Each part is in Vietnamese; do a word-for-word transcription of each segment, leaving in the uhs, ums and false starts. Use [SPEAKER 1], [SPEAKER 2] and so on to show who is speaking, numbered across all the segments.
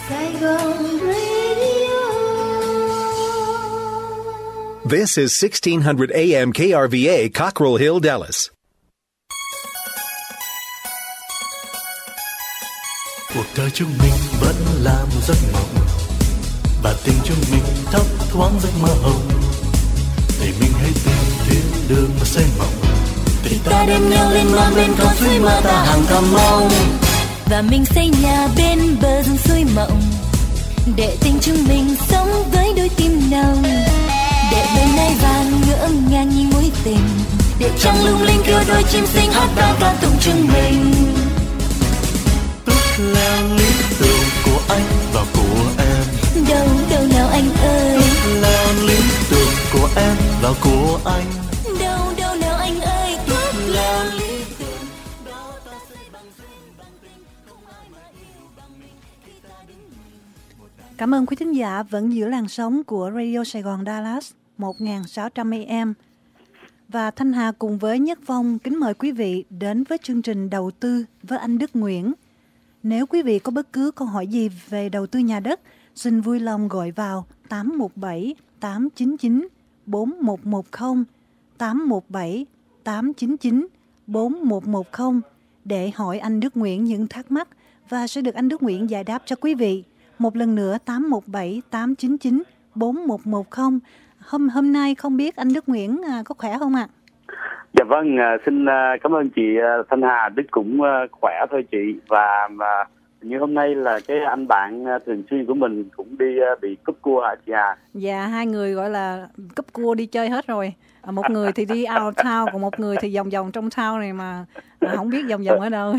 [SPEAKER 1] Saigon Radio.
[SPEAKER 2] This is sixteen hundred A M K R V A, Cockrell Hill, Dallas.
[SPEAKER 3] Cuộc đời chúng mình vẫn là một giấc mộng, và tình chúng mình thấp thoáng giấc mơ hồng. Thì mình hãy tìm thiên đường mà xây mộng, thì ta đem nhau lên non bên con suối mà ta hàng thầm mong.
[SPEAKER 4] Và mình xây nhà bên bờ dòng suối mộng, để tình chúng mình sống với đôi tim nồng. Để bên nay vàng ngỡ ngàng nhìn mối tình, để trăng lung linh kêu đôi chim xinh hát vang ca tụng chúng mình.
[SPEAKER 3] Bước leo lý tưởng của anh và của em,
[SPEAKER 4] Đâu đâu nào anh ơi,
[SPEAKER 3] bước leo lý tưởng của em và của anh.
[SPEAKER 4] Đâu đâu nào anh ơi, bước leo lý tưởng. Đó ta xây bằng duyên bằng tình, không ai mà yêu bằng mình khi ta đứng nhìn.
[SPEAKER 5] Cảm ơn quý thính giả vẫn giữ làn sóng của Radio Sài Gòn Dallas một nghìn sáu trăm A M. Và Thanh Hà cùng với Nhất Phong kính mời quý vị đến với chương trình Đầu tư với anh Đức Nguyễn. Nếu quý vị có bất cứ câu hỏi gì về đầu tư nhà đất, xin vui lòng gọi vào tám một bảy tám chín chín bốn một một không, tám một bảy tám chín chín bốn một một không để hỏi anh Đức Nguyễn những thắc mắc và sẽ được anh Đức Nguyễn giải đáp cho quý vị. Một lần nữa tám một bảy tám chín chín bốn một một không. Hôm hôm nay không biết anh Đức Nguyễn à, có khỏe không ạ? À?
[SPEAKER 6] Dạ vâng, xin cảm ơn chị Thanh Hà. Đức cũng khỏe thôi chị. Và như hôm nay là cái anh bạn thường xuyên của mình cũng đi bị cúp cua hả chị Hà?
[SPEAKER 5] Dạ, hai người gọi là cúp cua đi chơi hết rồi. Một người thì đi out of town, còn một người thì vòng vòng trong town này mà không biết vòng vòng ở đâu.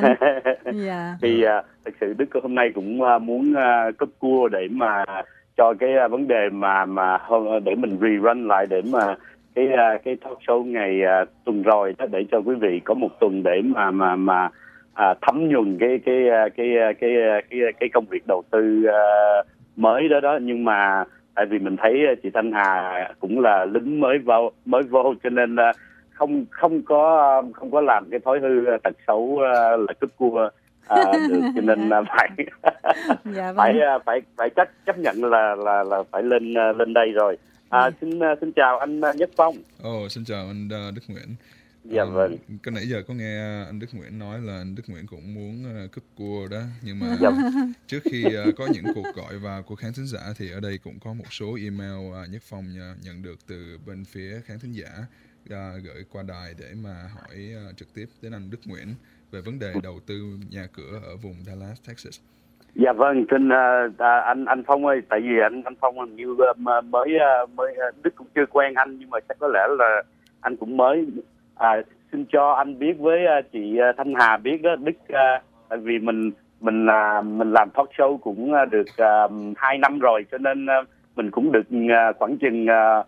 [SPEAKER 5] Dạ.
[SPEAKER 6] Thì thật sự Đức hôm nay cũng muốn cúp cua để mà cho cái vấn đề mà mà để mình rerun lại để mà cái cái talk show ngày uh, tuần rồi đó, để cho quý vị có một tuần để mà mà mà à, thấm nhuần cái cái cái cái cái cái, cái công việc đầu tư uh, mới đó đó. Nhưng mà tại vì mình thấy chị Thanh Hà cũng là lính mới vào mới vô cho nên uh, không không có không có làm cái thói hư tật xấu uh, là cúp cua uh, được, cho nên uh, phải
[SPEAKER 5] dạ, vâng.
[SPEAKER 6] phải uh, phải phải chấp chấp nhận là là là phải lên uh, lên đây rồi. À, ừ. xin xin chào anh Nhất Phong.
[SPEAKER 7] Ồ, oh, xin chào anh Đức Nguyễn.
[SPEAKER 6] Dạ vâng.
[SPEAKER 7] À, cái nãy giờ có nghe anh Đức Nguyễn nói là anh Đức Nguyễn cũng muốn uh, cúp cua đó, nhưng mà
[SPEAKER 6] dạ.
[SPEAKER 7] trước khi uh, có những cuộc gọi vào của khán thính giả thì ở đây cũng có một số email uh, Nhất Phong uh, nhận được từ bên phía khán thính giả uh, gửi qua đài để mà hỏi uh, trực tiếp đến anh Đức Nguyễn về vấn đề đầu tư nhà cửa ở vùng Dallas, Texas.
[SPEAKER 6] Dạ vâng, xin uh, anh anh Phong ơi, tại vì anh anh Phong hình như uh, mới uh, mới uh, Đức cũng chưa quen anh, nhưng mà chắc có lẽ là anh cũng mới. À, xin cho anh biết với uh, chị uh, Thanh Hà biết đó, Đức uh, tại vì mình mình uh, mình làm talk show cũng uh, được hai uh, năm rồi, cho nên uh, mình cũng được uh, khoảng chừng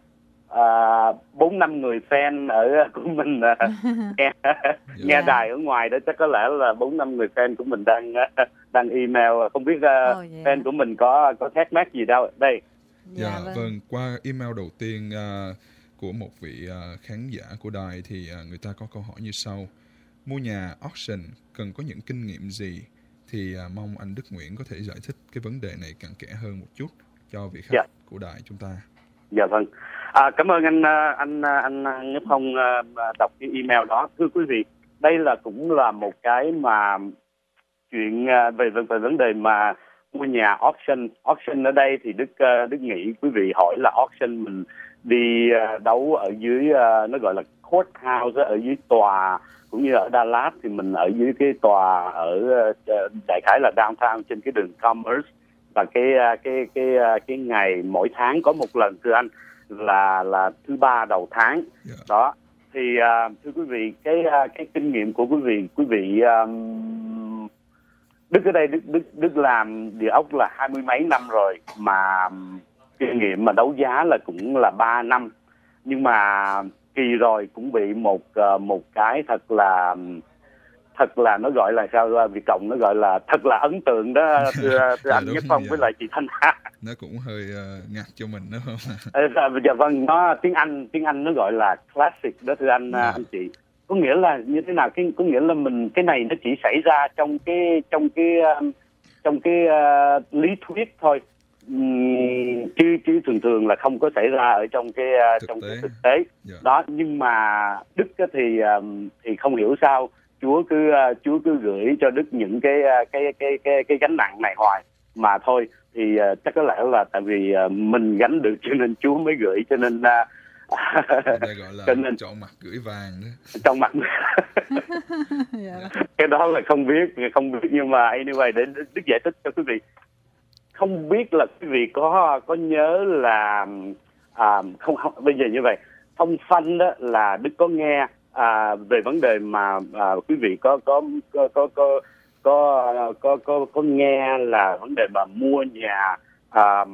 [SPEAKER 6] bốn uh, năm người fan ở của mình uh, nghe nghe yeah. đài ở ngoài đó, chắc có lẽ là bốn năm người fan của mình đang uh, đang email, không biết uh, oh, yeah. fan của mình có có thắc mắc gì đâu đây.
[SPEAKER 7] Dạ yeah, vâng. vâng, qua email đầu tiên uh, của một vị uh, khán giả của đài thì uh, người ta có câu hỏi như sau: mua nhà auction cần có những kinh nghiệm gì? Thì uh, mong anh Đức Nguyễn có thể giải thích cái vấn đề này cặn kẽ hơn một chút cho vị khách yeah. của đài chúng ta.
[SPEAKER 6] Dạ vâng. À, cảm ơn anh anh anh, anh Nhất Phong đọc cái email đó. Thưa quý vị, đây là cũng là một cái mà chuyện về về vấn đề mà mua nhà auction. Auction ở đây thì Đức Đức nghĩ quý vị hỏi là auction mình đi đấu ở dưới, nó gọi là courthouse, ở dưới tòa, cũng như ở Dallas thì mình ở dưới cái tòa ở đại khái là downtown trên cái đường Commerce, và cái cái cái cái ngày mỗi tháng có một lần, thưa anh, là là thứ ba đầu tháng. Yeah. Đó thì uh, thưa quý vị, cái uh, cái kinh nghiệm của quý vị quý vị um, Đức ở đây Đức Đức Đức làm địa ốc là hai mươi mấy năm rồi, mà um, kinh nghiệm mà đấu giá là cũng là ba năm, nhưng mà kỳ rồi cũng bị một uh, một cái thật là thật là nó gọi là sao, Việt Cộng nó gọi là thật là ấn tượng đó, thưa, thưa anh Nhất Phong với lại chị Thanh Hà.
[SPEAKER 7] Nó cũng hơi uh, ngạc cho mình đó không?
[SPEAKER 6] À, dạ vâng, nó tiếng Anh tiếng Anh nó gọi là classic đó, thưa anh yeah. anh chị. Có nghĩa là như thế nào? Cái có nghĩa là mình cái này nó chỉ xảy ra trong cái trong cái trong cái uh, lý thuyết thôi, um, chứ chứ thường thường là không có xảy ra ở trong cái uh, trong tế. cái thực tế. Yeah. Đó, nhưng mà Đức thì um, thì không hiểu sao Chúa cứ uh, Chúa cứ gửi cho Đức những cái uh, cái cái cái cái gánh nặng này hoài mà thôi. Thì uh, chắc có lẽ là tại vì uh, mình gánh được cho nên Chúa mới gửi, cho nên uh,
[SPEAKER 7] đây gọi là nên, chọn mặt gửi vàng đó.
[SPEAKER 6] Chọn mặt cái đó là không biết không biết nhưng mà anyway, để Đức giải thích cho quý vị. Không biết là quý vị có có nhớ là à, không, không bây giờ như vậy, thông phanh đó là Đức có nghe à, về vấn đề mà à, quý vị có có có có có có có có, có nghe là vấn đề mà mua nhà à,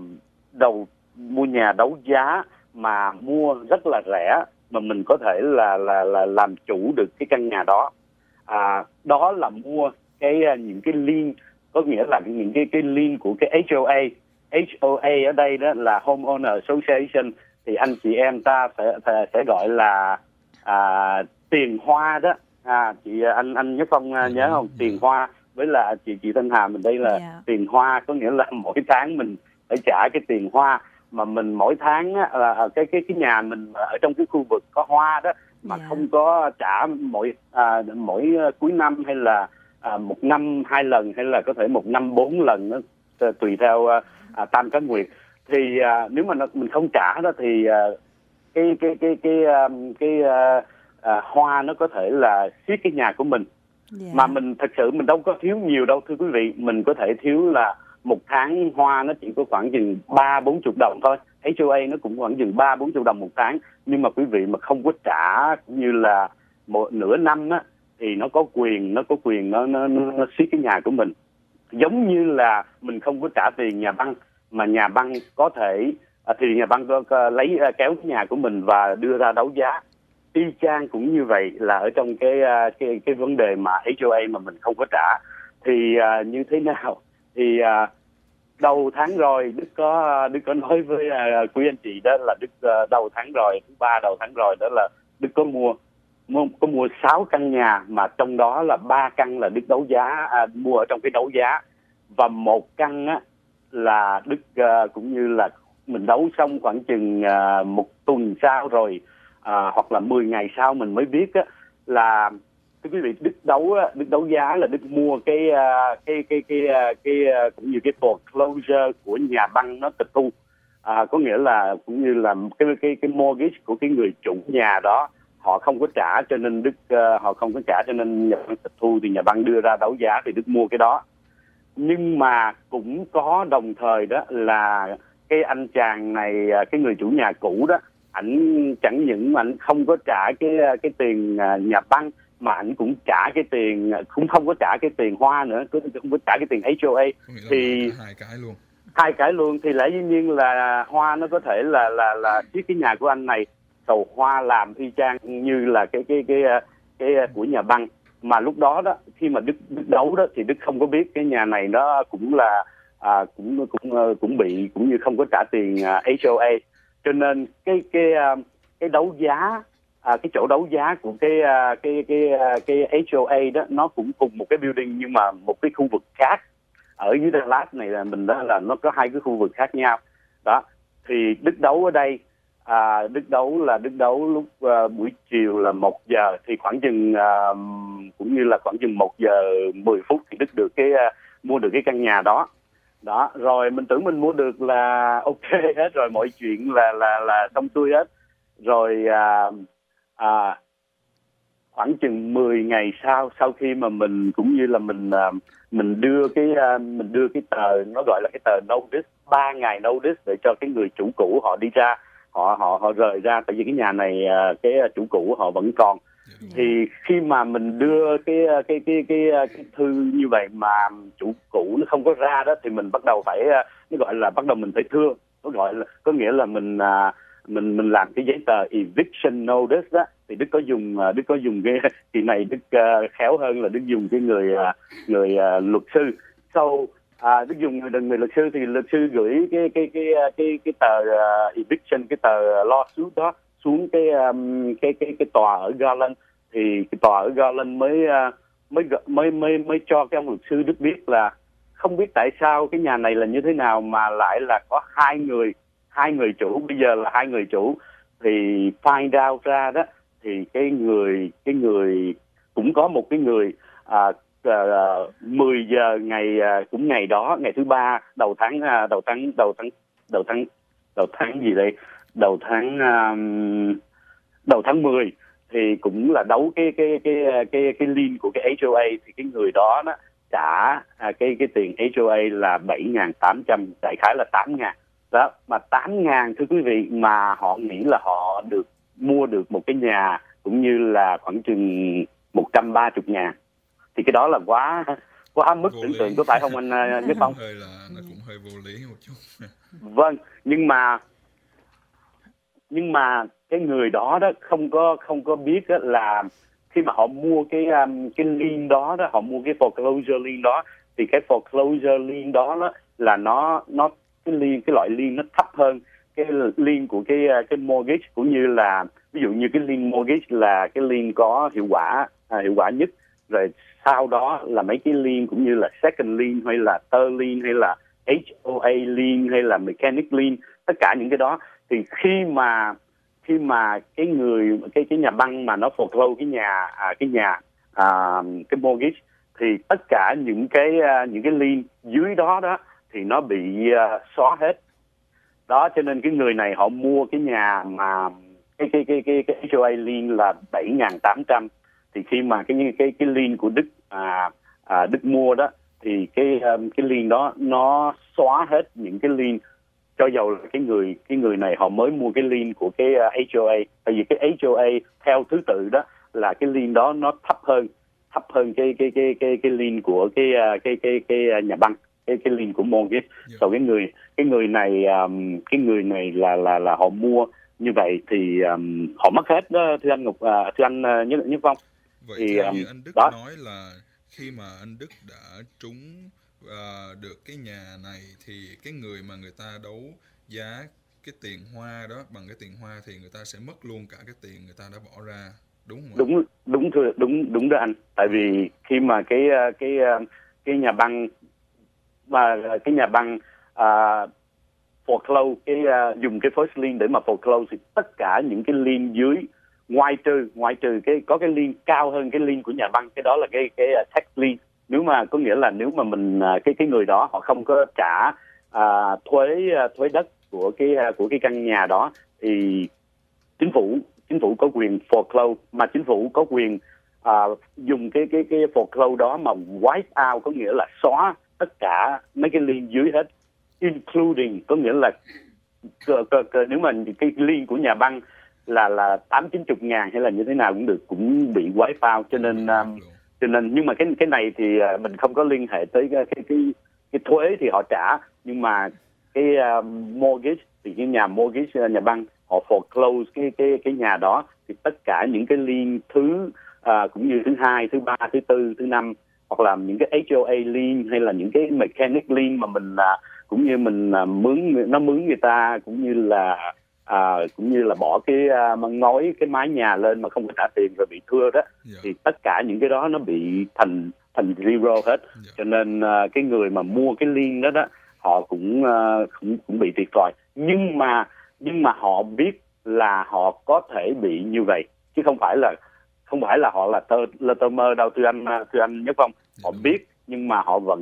[SPEAKER 6] đầu mua nhà đấu giá mà mua rất là rẻ mà mình có thể là là là làm chủ được cái căn nhà đó. À, đó là mua cái những cái lien, có nghĩa là những cái cái lien của cái hát o a. hát o a ở đây đó là Homeowner Association, thì anh chị em ta sẽ sẽ gọi là à, tiền hoa đó. À, chị anh anh Nhất Phong nhớ không? Tiền hoa với là chị chị Thanh Hà mình đây là yeah. tiền hoa, có nghĩa là mỗi tháng mình phải trả cái tiền hoa mà mình mỗi tháng á, là cái cái cái nhà mình ở trong cái khu vực có hoa đó mà yeah. không có trả mỗi à, mỗi cuối năm hay là à, một năm hai lần hay là có thể một năm bốn lần đó, tùy theo à, tam cá nguyệt. Thì à, nếu mà nó, mình không trả đó thì à, cái cái cái cái cái, cái à, à, hoa nó có thể là xiết cái nhà của mình. Yeah. Mà mình thật sự mình đâu có thiếu nhiều đâu thưa quý vị, mình có thể thiếu là một tháng hoa nó chỉ có khoảng chừng ba bốn chục đồng thôi. hát o a nó cũng khoảng chừng ba bốn chục đồng một tháng, nhưng mà quý vị mà không có trả cũng như là một nửa năm á thì nó có quyền nó có quyền nó nó nó siết cái nhà của mình. Giống như là mình không có trả tiền nhà băng mà nhà băng có thể à, thì nhà băng có, có lấy à, kéo cái nhà của mình và đưa ra đấu giá. Y chang cũng như vậy là ở trong cái cái cái vấn đề mà hát o a mà mình không có trả thì à, như thế nào thì à, đầu tháng rồi Đức có Đức có nói với à, quý anh chị đó là Đức à, đầu tháng rồi thứ ba đầu tháng rồi đó là Đức có mua mua có mua sáu căn nhà mà trong đó là ba căn là Đức đấu giá à, mua ở trong cái đấu giá, và một căn á là Đức à, cũng như là mình đấu xong khoảng chừng à, một tuần sau rồi à, hoặc là mười ngày sau mình mới biết á là thưa quý vị, Đức đấu Đức đấu giá là Đức mua cái cái cái cái cái, cái cũng như cái foreclosure của nhà băng nó tịch thu, à, có nghĩa là cũng như là cái cái cái mortgage của cái người chủ nhà đó họ không có trả, cho nên Đức uh, họ không có trả cho nên nhà băng tịch thu, thì nhà băng đưa ra đấu giá thì Đức mua cái đó. Nhưng mà cũng có đồng thời đó là cái anh chàng này, cái người chủ nhà cũ đó, ảnh chẳng những mà ảnh không có trả cái cái tiền nhà băng mà ảnh cũng trả cái tiền, cũng không có trả cái tiền hoa nữa, cũng không có trả cái tiền hát o a. Thì
[SPEAKER 7] hai cái luôn
[SPEAKER 6] hai cái luôn thì lẽ dĩ nhiên là hoa nó có thể là là là chiếc cái nhà của anh này cầu hoa làm y chang như là cái cái cái cái, cái của nhà băng. Mà lúc đó đó khi mà Đức, Đức đấu đó thì Đức không có biết cái nhà này nó cũng là à, cũng cũng cũng bị cũng như không có trả tiền uh, hát o a, cho nên cái cái cái đấu giá à, cái chỗ đấu giá của cái cái cái cái hát o a đó nó cũng cùng một cái building nhưng mà một cái khu vực khác ở dưới Dallas này là mình đó là nó có hai cái khu vực khác nhau đó. Thì Đức đấu ở đây à, Đức đấu là Đức đấu lúc uh, buổi chiều là một giờ, thì khoảng chừng uh, cũng như là khoảng chừng một giờ mười phút thì Đức được cái uh, mua được cái căn nhà đó. Đó, rồi mình tưởng mình mua được là ok hết rồi, mọi chuyện là là là xong xuôi hết. Rồi à, à, khoảng chừng mười ngày sau, sau khi mà mình cũng như là mình à, mình đưa cái à, mình đưa cái tờ, nó gọi là cái tờ notice, ba ngày notice để cho cái người chủ cũ họ đi ra, họ họ họ rời ra, tại vì cái nhà này à, cái chủ cũ họ vẫn còn. Thì khi mà mình đưa cái cái cái cái cái thư như vậy mà chủ cũ nó không có ra đó, thì mình bắt đầu phải, nó gọi là bắt đầu mình phải thưa, nó gọi là có nghĩa là mình mình mình làm cái giấy tờ eviction notice đó. Thì Đức có dùng Đức có dùng cái kỳ này Đức khéo hơn là Đức dùng cái người người luật sư. Sau à, Đức dùng người, người luật sư thì luật sư gửi cái cái cái cái cái tờ eviction, cái tờ lawsuit đó xuống cái um, cái cái cái tòa ở Garland. Thì cái tòa ở Garland mới uh, mới mới mới mới cho cái ông luật sư Đức biết là không biết tại sao cái nhà này là như thế nào mà lại là có hai người hai người chủ, bây giờ là hai người chủ. Thì find out ra đó thì cái người cái người cũng có một cái người à, à, mười giờ ngày à, cũng ngày đó, ngày thứ ba đầu tháng à, đầu tháng đầu tháng đầu tháng đầu tháng gì đây đầu tháng à, đầu tháng mười thì cũng là đấu cái cái cái cái cái lien của cái hát o a. Thì cái người đó đó trả à, cái cái tiền hát o a là bảy nghìn tám trăm, đại khái là tám nghìn đó. Mà tám nghìn thưa quý vị, mà họ nghĩ là họ được mua được một cái nhà cũng như là khoảng chừng một trăm ba mươi ngàn. Thì cái đó là quá quá mức tưởng tượng, có phải không anh uh, Nhất Phong?
[SPEAKER 7] Hơi là nó cũng hơi vô lý một chút.
[SPEAKER 6] Vâng, nhưng mà nhưng mà cái người đó đó không có không có biết đó là khi mà họ mua cái um, cái lien đó đó, họ mua cái foreclosure lien đó, thì cái foreclosure lien đó, đó là nó nó cái lien cái loại lien nó thấp hơn cái lien của cái cái mortgage, cũng như là ví dụ như cái lien mortgage là cái lien có hiệu quả à, hiệu quả nhất, rồi sau đó là mấy cái lien cũng như là second lien hay là third lien hay là hát o a lien hay là mechanic lien, tất cả những cái đó. Thì khi mà khi mà cái người cái cái nhà băng mà nó foreclose cái nhà à, cái nhà à, cái mortgage, thì tất cả những cái uh, những cái lien dưới đó đó thì nó bị uh, xóa hết đó. Cho nên cái người này họ mua cái nhà mà cái cái cái cái cái hát o a lien là bảy nghìn tám trăm. Thì khi mà cái cái cái lien của Đức à, à, Đức mua đó thì cái um, cái lien đó nó xóa hết những cái lien, cho dầu là cái người cái người này họ mới mua cái lien của cái uh, hát o a. Tại vì cái hát o a theo thứ tự đó là cái lien đó nó thấp hơn thấp hơn cái cái cái cái cái lien của cái uh, cái cái cái nhà băng, cái cái lien của mortgage. Yeah. Rồi cái người cái người này um, cái người này là là là họ mua như vậy thì um, họ mất hết đó, thưa anh Ngọc, uh, thưa anh uh, Nhất Nhất Phong.
[SPEAKER 7] Vậy
[SPEAKER 6] thì
[SPEAKER 7] theo
[SPEAKER 6] um,
[SPEAKER 7] như anh Đức
[SPEAKER 6] đó.
[SPEAKER 7] nói là khi mà anh Đức đã trúng uh, được cái nhà này thì cái người mà người ta đấu giá cái tiền hoa đó bằng cái tiền hoa thì người ta sẽ mất luôn cả cái tiền người ta đã bỏ ra, đúng không ạ?
[SPEAKER 6] Đúng đúng thưa đúng đúng đó anh. Tại vì khi mà cái cái cái nhà băng mà cái nhà băng uh, foreclose cái uh, dùng cái first lien để mà foreclose thì tất cả những cái lien dưới, ngoại trừ ngoại trừ cái có cái lien cao hơn cái lien của nhà băng, cái đó là cái cái uh, tax lien. Nếu mà có nghĩa là nếu mà mình uh, cái cái người đó họ không có trả uh, thuế uh, thuế đất của cái uh, của cái căn nhà đó, thì chính phủ chính phủ có quyền foreclose, mà chính phủ có quyền uh, dùng cái cái cái foreclose đó mà wipe out, có nghĩa là xóa tất cả mấy cái lien dưới hết, including có nghĩa là cơ, cơ, cơ, nếu mà cái lien của nhà băng là là tám chín chục ngàn hay là như thế nào cũng được, cũng bị wipe out. Cho nên um, cho nên nhưng mà cái cái này thì uh, mình không có liên hệ tới cái cái cái, cái thuế thì họ trả, nhưng mà cái uh, mortgage thì cái nhà mortgage uh, nhà băng họ foreclose cái cái cái nhà đó, thì tất cả những cái lien thứ uh, cũng như thứ hai, thứ ba, thứ tư, thứ năm, hoặc là những cái hát o a lien hay là những cái mechanic lien mà mình uh, cũng như mình uh, mướn nó mướn người ta, cũng như là uh, cũng như là bỏ cái uh, ngói cái mái nhà lên mà không có trả tiền rồi bị thưa đó, yeah. Thì tất cả những cái đó nó bị thành thành zero hết, yeah. Cho nên uh, cái người mà mua cái lien đó đó họ cũng uh, cũng cũng bị thiệt thòi, nhưng mà nhưng mà họ biết là họ có thể bị như vậy, chứ không phải là không phải là họ là tơ là tơ mơ đâu, thưa anh thưa anh Nhất Phong. Họ biết nhưng mà họ vẫn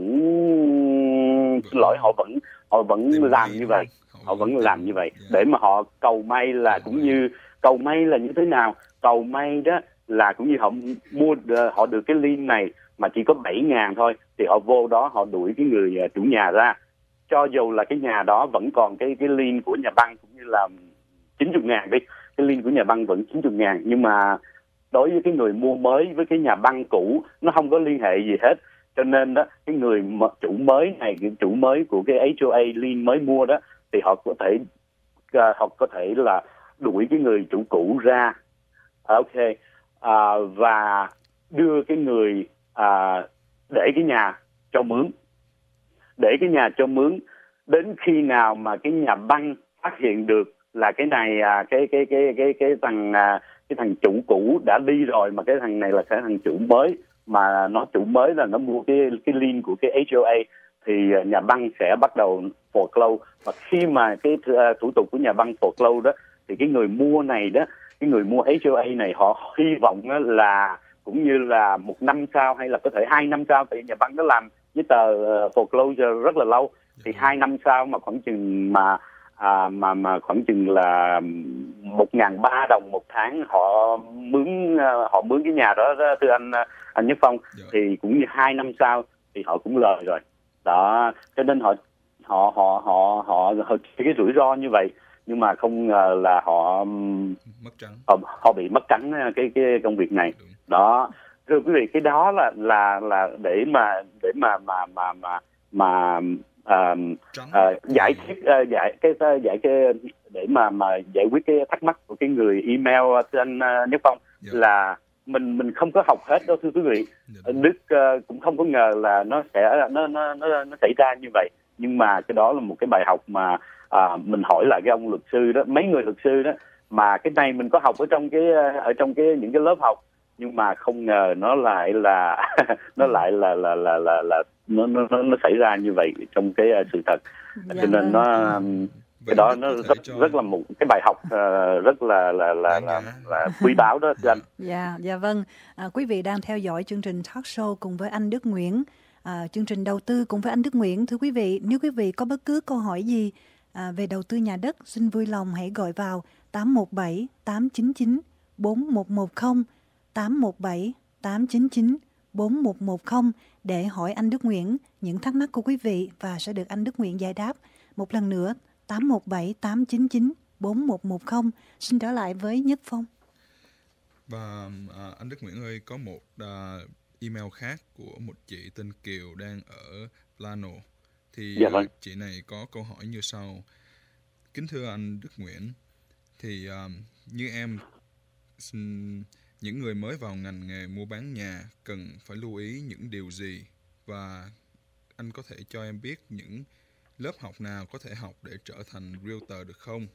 [SPEAKER 6] xin lỗi họ vẫn họ vẫn làm như vậy, họ vẫn làm như vậy để mà họ cầu may, là cũng như cầu may là như thế nào, cầu may đó là cũng như họ mua họ được cái lien này mà chỉ có bảy ngàn thôi, thì họ vô đó họ đuổi cái người chủ nhà ra, cho dù là cái nhà đó vẫn còn cái cái lien của nhà băng cũng như là chín mươi ngàn đi, cái lien của nhà băng vẫn chín mươi ngàn, nhưng mà đối với cái người mua mới với cái nhà băng cũ nó không có liên hệ gì hết. Cho nên đó cái người chủ mới này, cái chủ mới của cái hát o a lien mới mua đó, thì họ có thể uh, họ có thể là đuổi cái người chủ cũ ra, ok, uh, và đưa cái người uh, để cái nhà cho mướn, để cái nhà cho mướn đến khi nào mà cái nhà băng phát hiện được là cái này à, cái cái cái cái cái thằng à, cái thằng chủ cũ đã đi rồi, mà cái thằng này là cái thằng chủ mới, mà nó chủ mới là nó mua cái cái lien của cái hát o a, thì nhà băng sẽ bắt đầu foreclose, và khi mà cái thủ tục của nhà băng foreclose đó thì cái người mua này đó, cái người mua hát o a này họ hy vọng là cũng như là một năm sau hay là có thể hai năm sau, thì nhà băng nó làm với tờ foreclosure rất là lâu, thì hai năm sau mà khoảng chừng mà à, mà mà khoảng chừng là một ngàn ba đồng một tháng họ mướn họ mướn cái nhà đó, đó thưa anh anh Nhất Phong, thì cũng như hai năm sau thì họ cũng lời rồi đó, cho nên họ họ họ họ họ, họ cái rủi ro như vậy, nhưng mà không ngờ là họ
[SPEAKER 7] mất trắng,
[SPEAKER 6] họ, họ bị mất trắng cái cái công việc này. Đúng. Đó, thưa quý vị, cái đó là là là để mà để mà mà mà mà mà uh, uh, giải thích uh, giải cái uh, giải cái để mà mà giải quyết cái thắc mắc của cái người email thưa anh uh, Nhất Phong. Yeah. Là mình mình không có học hết đâu thưa quý vị. Yeah. Đức uh, cũng không có ngờ là nó sẽ nó nó nó nó xảy ra như vậy, nhưng mà cái đó là một cái bài học mà à, mình hỏi lại cái ông luật sư đó, mấy người luật sư đó, mà cái này mình có học ở trong cái ở trong cái những cái lớp học, nhưng mà không ngờ nó lại là nó lại là là là là, là nó nó nó xảy ra như vậy trong cái uh, sự thật. Dạ, cho nên nó um, cái đó nó rất, cho... rất là một cái bài học uh, rất là là là là, là quý báu đó thưa anh.
[SPEAKER 5] Dạ dạ vâng, à, quý vị đang theo dõi chương trình talk show cùng với anh Đức Nguyễn, à, chương trình đầu tư cùng với anh Đức Nguyễn. Thưa quý vị, nếu quý vị có bất cứ câu hỏi gì À, về đầu tư nhà đất, xin vui lòng hãy gọi vào tám một bảy tám chín chín bốn một một không, tám một bảy tám chín chín bốn một một không để hỏi anh Đức Nguyễn những thắc mắc của quý vị và sẽ được anh Đức Nguyễn giải đáp. Một lần nữa, tám một bảy tám chín chín bốn một một không. Xin trở lại với Nhất Phong.
[SPEAKER 7] Và à, anh Đức Nguyễn ơi, có một à, email khác của một chị tên Kiều đang ở Plano. Thì dạ vâng. Chị này có câu hỏi như sau. Kính thưa anh Đức Nguyễn, thì um, như em, những người mới vào ngành nghề mua bán nhà cần phải lưu ý những điều gì, và anh có thể cho em biết những lớp học nào có thể học để trở thành realtor được không?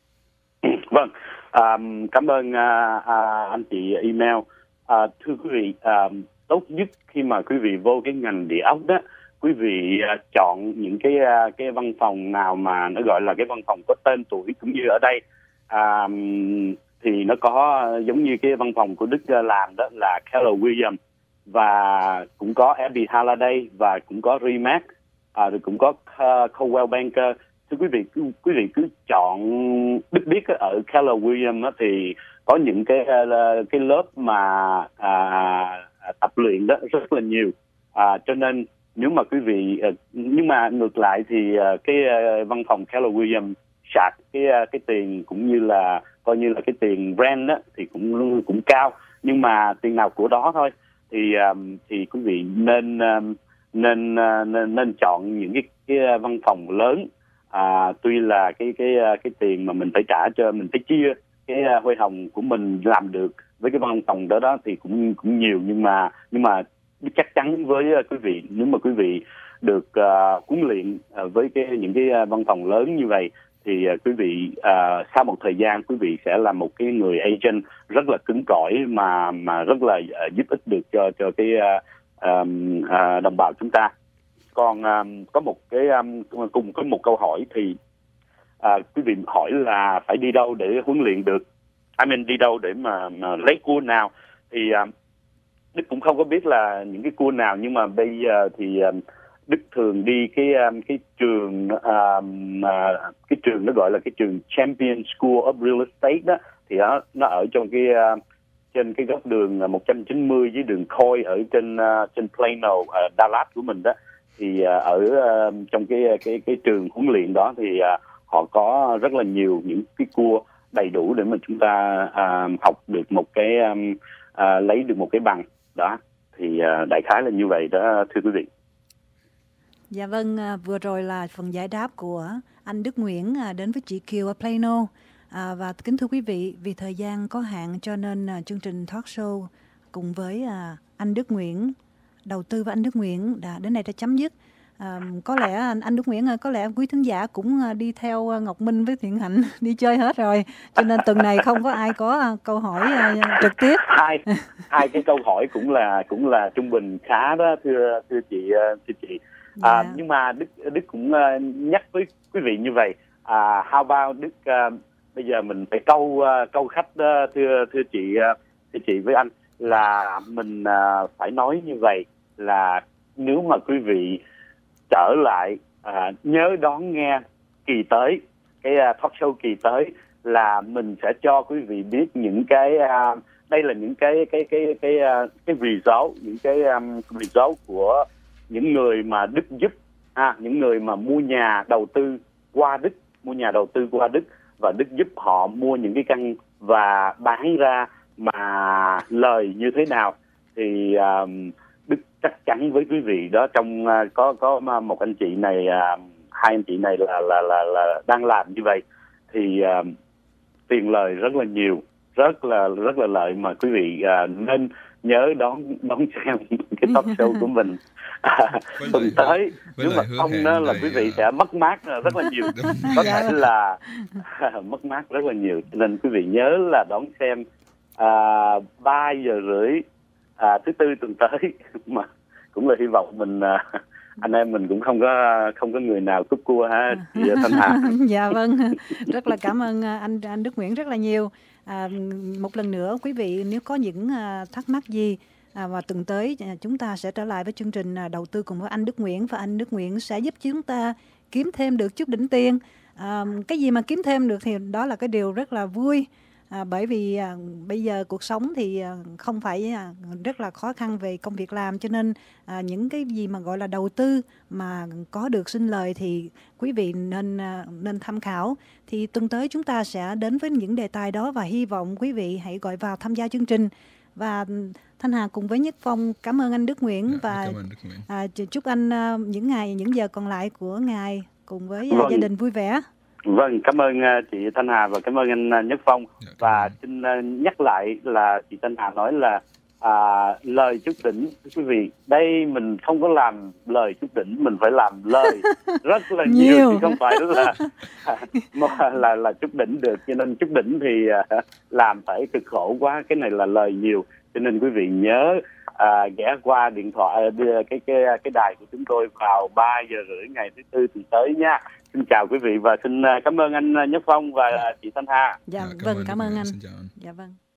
[SPEAKER 6] Vâng, à, cảm ơn à, à, anh chị email. À, thưa quý vị, à, tốt nhất khi mà quý vị vô cái ngành địa ốc đó, quý vị uh, chọn những cái uh, cái văn phòng nào mà nó gọi là cái văn phòng có tên tuổi, cũng như ở đây uh, thì nó có uh, giống như cái văn phòng của Đức uh, làm đó là Keller Williams, và cũng có ép bê Halliday, và cũng có Remax, uh, rồi cũng có uh, Coldwell Banker. Thưa quý vị, cứ, quý vị cứ chọn. Đức biết ở Keller Williams uh, thì có những cái uh, cái lớp mà uh, tập luyện đó rất là nhiều, uh, cho nên nếu mà quý vị, nhưng mà ngược lại thì cái văn phòng Keller Williams sạc cái cái tiền cũng như là coi như là cái tiền rent đó thì cũng cũng cao, nhưng mà tiền nào của đó thôi, thì thì quý vị nên nên nên nên chọn những cái cái văn phòng lớn. À, tuy là cái cái cái tiền mà mình phải trả cho, mình phải chia cái hoa hồng của mình làm được với cái văn phòng đó đó thì cũng cũng nhiều, nhưng mà nhưng mà chắc chắn với quý vị, nếu mà quý vị được uh, huấn luyện uh, với cái những cái uh, văn phòng lớn như vậy thì uh, quý vị uh, sau một thời gian quý vị sẽ là một cái người agent rất là cứng cỏi, mà mà rất là uh, giúp ích được cho cho cái uh, um, uh, đồng bào chúng ta. Còn um, có một cái um, cùng có một câu hỏi thì uh, quý vị hỏi là phải đi đâu để huấn luyện được, I mean đi đâu để mà, mà lấy cua nào, thì uh, Đức cũng không có biết là những cái cua nào, nhưng mà bây giờ thì uh, Đức thường đi cái um, cái trường um, uh, cái trường nó gọi là cái trường Champion School of Real Estate đó, thì đó, nó ở trong cái uh, trên cái góc đường một trăm chín mươi với đường Coy ở trên uh, trên Plano, uh, Dallas của mình đó, thì uh, ở uh, trong cái cái cái trường huấn luyện đó thì uh, họ có rất là nhiều những cái cua đầy đủ để mà chúng ta uh, học được một cái um, uh, lấy được một cái bằng đó, thì uh, đại khái là như vậy đó thưa quý vị.
[SPEAKER 5] Dạ vâng, vừa rồi là phần giải đáp của anh Đức Nguyễn đến với chị Kiều ở Plano. À, và kính thưa quý vị, vì thời gian có hạn cho nên uh, chương trình talk show cùng với uh, anh Đức Nguyễn, đầu tư với anh Đức Nguyễn đã đến đây đã chấm dứt. À, có lẽ anh, anh Đức Nguyễn có lẽ quý thính giả cũng uh, đi theo uh, Ngọc Minh với Thiện Hạnh đi chơi hết rồi, cho nên tuần này không có ai có uh, câu hỏi uh, trực tiếp.
[SPEAKER 6] Hai hai cái câu hỏi cũng là cũng là trung bình khá đó thưa thưa chị thưa chị.
[SPEAKER 5] Dạ.
[SPEAKER 6] À, nhưng mà Đức Đức cũng uh, nhắc với quý vị như vậy. À, how about Đức uh, bây giờ mình phải câu uh, câu khách uh, thưa thưa chị uh, thưa chị với anh là mình uh, phải nói như vậy là nếu mà quý vị trở lại uh, nhớ đón nghe kỳ tới cái uh, talk show kỳ tới là mình sẽ cho quý vị biết những cái uh, đây là những cái cái cái cái uh, cái result, những cái um, result của những người mà Đức giúp, à, những người mà mua nhà đầu tư qua Đức, mua nhà đầu tư qua Đức và Đức giúp họ mua những cái căn và bán ra mà lời như thế nào. Thì um, Đức chắc chắn với quý vị đó, trong uh, có có một anh chị này, uh, hai anh chị này là là là, là đang làm như vậy thì uh, tiền lời rất là nhiều, rất là rất là lợi mà quý vị uh, nên nhớ đón đón xem cái talk show của mình. À, tuần tới nếu mà không đó là quý vị sẽ mất mát rất là nhiều, có thể là mất mát rất là nhiều, cho nên quý vị nhớ là đón xem ba uh, giờ rưỡi uh, thứ tư tuần tới mà cũng là hy vọng mình uh, anh em mình cũng không có không có người nào cúp cua ha chị Thanh Hà.
[SPEAKER 5] Dạ vâng, rất là cảm ơn anh anh Đức Nguyễn rất là nhiều. À, một lần nữa quý vị nếu có những uh, thắc mắc gì à, và tuần tới chúng ta sẽ trở lại với chương trình uh, đầu tư cùng với anh Đức Nguyễn, và anh Đức Nguyễn sẽ giúp chúng ta kiếm thêm được chút đỉnh tiền. À, cái gì mà kiếm thêm được thì đó là cái điều rất là vui. À, bởi vì à, bây giờ cuộc sống thì à, không phải à, rất là khó khăn về công việc làm, cho nên à, những cái gì mà gọi là đầu tư mà có được sinh lời thì quý vị nên à, nên tham khảo. Thì tuần tới chúng ta sẽ đến với những đề tài đó và hy vọng quý vị hãy gọi vào tham gia chương trình. Và Thanh Hà cùng với Nhất Phong cảm ơn anh Đức Nguyễn, và
[SPEAKER 7] Đức Nguyễn.
[SPEAKER 5] À, chúc anh à, những ngày những giờ còn lại của ngày cùng với
[SPEAKER 6] Vâng.
[SPEAKER 5] gia đình vui vẻ.
[SPEAKER 6] Vâng, cảm ơn uh, chị Thanh Hà và cảm ơn anh uh, Nhất Phong.
[SPEAKER 7] Dạ,
[SPEAKER 6] và
[SPEAKER 7] ơn.
[SPEAKER 6] xin uh, nhắc lại là chị Thanh Hà nói là uh, lời chúc đỉnh, quý vị, đây mình không có làm lời chúc đỉnh, mình phải làm lời rất là nhiều,
[SPEAKER 5] Nhiều.
[SPEAKER 6] chứ không phải là mà là là chúc đỉnh được. Cho nên chúc đỉnh thì uh, làm phải cực khổ quá, cái này là lời nhiều, cho nên quý vị nhớ À, ghé qua điện thoại đưa cái cái cái đài của chúng tôi vào ba giờ rưỡi ngày thứ tư tuần tới nha. Xin chào quý vị và xin cảm ơn anh Nhất Phong và chị Thanh Hà.
[SPEAKER 5] Dạ,
[SPEAKER 7] Dạ, cảm
[SPEAKER 5] vâng,
[SPEAKER 7] ơn
[SPEAKER 5] cảm
[SPEAKER 7] Đức
[SPEAKER 5] ơn
[SPEAKER 7] Nguyễn.
[SPEAKER 5] anh.
[SPEAKER 7] Xin chào anh.
[SPEAKER 5] Dạ vâng.